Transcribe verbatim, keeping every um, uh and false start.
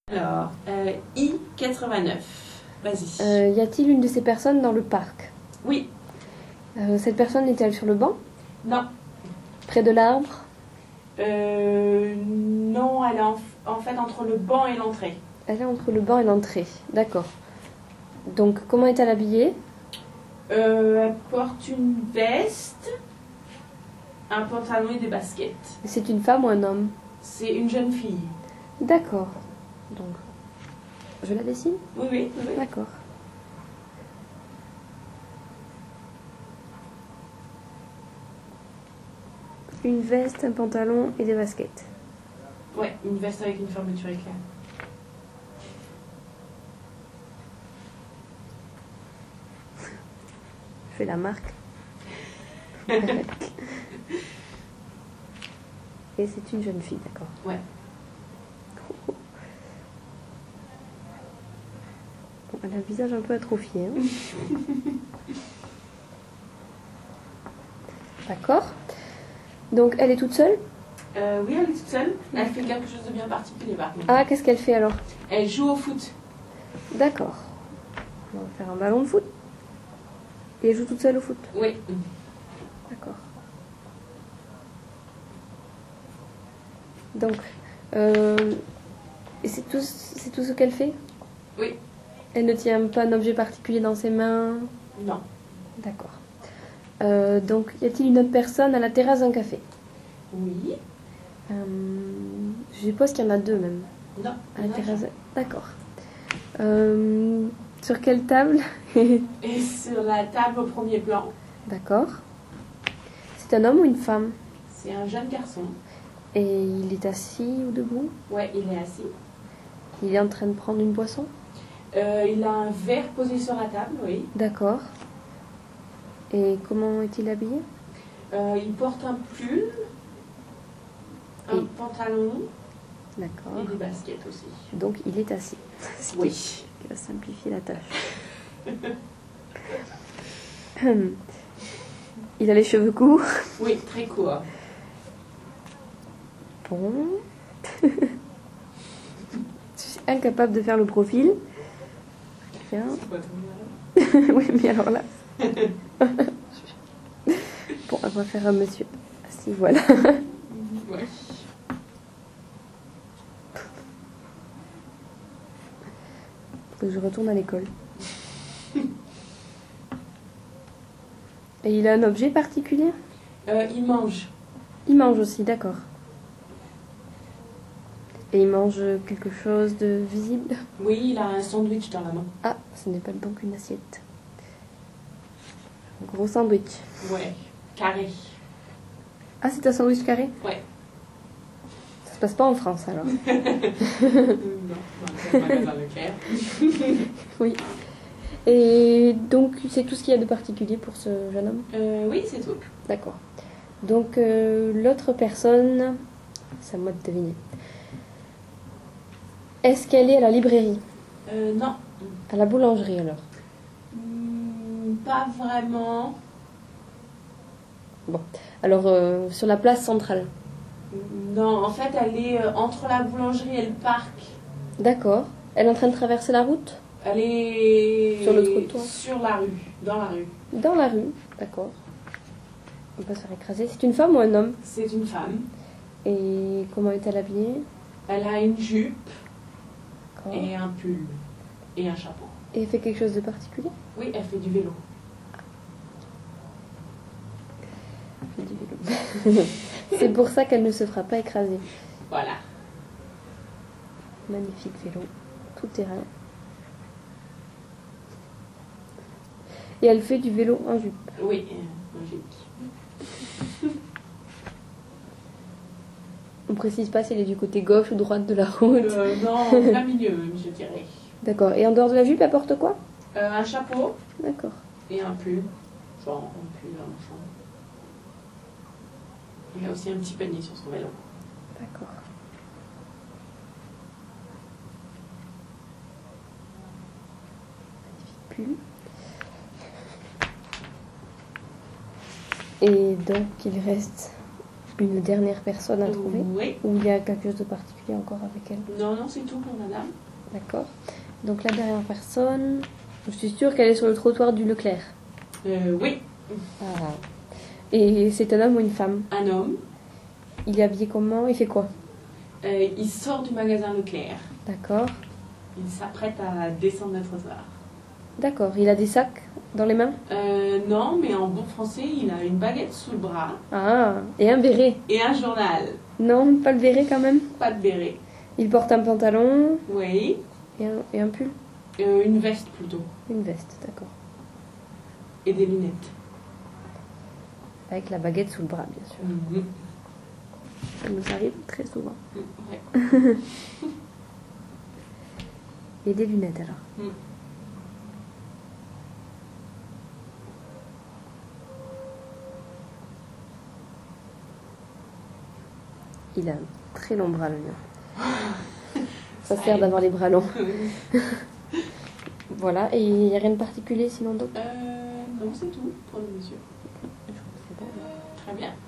Alors, euh, I quatre-vingt-neuf. Vas-y. Euh, y a-t-il une de ces personnes dans le parc? Oui. Euh, cette personne est-elle sur le banc? Non. Près de l'arbre? Euh, non, elle est en, en fait entre le banc et l'entrée. Elle est entre le banc et l'entrée. D'accord. Donc, comment est-elle habillée? Euh, elle porte une veste, un pantalon et des baskets. C'est une femme ou un homme? C'est une jeune fille. D'accord. Donc, je la dessine? Oui, oui, oui. D'accord. Une veste, un pantalon et des baskets. Ouais, une veste avec une fermeture éclair. Je fais la marque. Et c'est une jeune fille, d'accord. Ouais. Bon, elle a le visage un peu atrophié. Hein. D'accord. Donc, elle est toute seule? Euh, oui, elle est toute seule. Elle fait quelque chose de bien particulier par contre. Ah, qu'est-ce qu'elle fait alors? Elle joue au foot. D'accord. On va faire un ballon de foot. Et elle joue toute seule au foot? Oui. D'accord. Donc, euh, et c'est tout, c'est tout ce qu'elle fait? Oui. Elle ne tient pas un objet particulier dans ses mains? Non. D'accord. Euh, donc, y a-t-il une autre personne à la terrasse d'un café? Oui. Euh, je suppose qu'il y en a deux même. Non. À la terrasse. D'accord. Euh, sur quelle table? Et sur la table au premier plan, D'accord. C'est un homme ou une femme? c'est un jeune garçon. Et il est assis ou debout? Ouais, il est assis. Il est en train de prendre une boisson? Euh, il a un verre posé sur la table, oui. D'accord. Et comment est-il habillé? Euh, il porte un pull, un Et- pantalon D'accord. et des baskets aussi. Donc il est assis. Ce qui- Oui. qui va simplifier la tâche. Il a les cheveux courts. Oui, très court. Bon. Je suis incapable de faire le profil. Tiens. C'est pas trop mal. Oui, mais alors là. Bon, on va faire un monsieur. Assis, voilà. Ouais. Faut que je retourne à l'école. Et il a un objet particulier? Euh, il mange. Il mange aussi, d'accord. Et il mange quelque chose de visible? Oui, il a un sandwich dans la main. Ah, ce n'est pas donc une assiette. Un gros sandwich. Ouais, carré. Ah, c'est un sandwich carré? Ouais. Ça se passe pas en France alors? non, dans le magasin Leclerc. Oui. Et donc, c'est tout ce qu'il y a de particulier pour ce jeune homme? Euh, oui, c'est tout. D'accord. Donc, euh, l'autre personne, c'est à moi de deviner. Est-ce qu'elle est à la librairie? Euh, non. À la boulangerie alors? Hmm, pas vraiment. Bon. Alors, euh, sur la place centrale? Non, en fait, elle est euh, entre la boulangerie et le parc. D'accord. Elle est en train de traverser la route? Elle est Sur le trottoir. Sur la rue, dans la rue. Dans la rue, d'accord. On peut se faire écraser. C'est une femme ou un homme? C'est une femme. Et comment est-elle habillée? Elle a une jupe D'accord. et un pull et un chapeau. Et elle fait quelque chose de particulier? Oui, elle fait du vélo. Elle fait du vélo. C'est pour ça qu'elle ne se fera pas écraser. Voilà. Magnifique vélo, tout terrain. Et elle fait du vélo en jupe. Oui, euh, logique. On précise pas si elle est du côté gauche ou droite de la route. Euh, non, plein milieu, même, je dirais. D'accord. Et en dehors de la jupe, elle porte quoi? Euh, un chapeau D'accord. et un pull. Genre un pull, un enfant. Il y a aussi un petit panier sur son vélo. D'accord. Magnifique pull. Et donc, il reste une dernière personne à trouver. Oui. Ou il y a quelque chose de particulier encore avec elle? Non, non, c'est tout pour madame. D'accord. Donc la dernière personne, je suis sûre qu'elle est sur le trottoir du Leclerc. Euh, oui. Ah. Et c'est un homme ou une femme? Un homme. Il est habillé comment? Il fait quoi? Euh, il sort du magasin Leclerc. D'accord. Il s'apprête à descendre le trottoir. D'accord. Il a des sacs dans les mains? Euh, non, mais en bon français, il a une baguette sous le bras Ah. Et un béret? et un journal. Non, pas le béret quand même. Pas de béret. Il porte un pantalon Oui. et un, et un pull? Euh, une veste plutôt. Une veste, d'accord. Et des lunettes. Avec la baguette sous le bras, bien sûr. Mhm. Ça nous arrive très souvent. Ouais. Et des lunettes alors. Mhm. Il a un très long bras, le mien. Ça sert d'avoir les bras longs. Voilà, et il n'y a rien de particulier sinon d'autre? Euh, non, c'est tout pour le monsieur. Je crois que c'est bon. Très bien.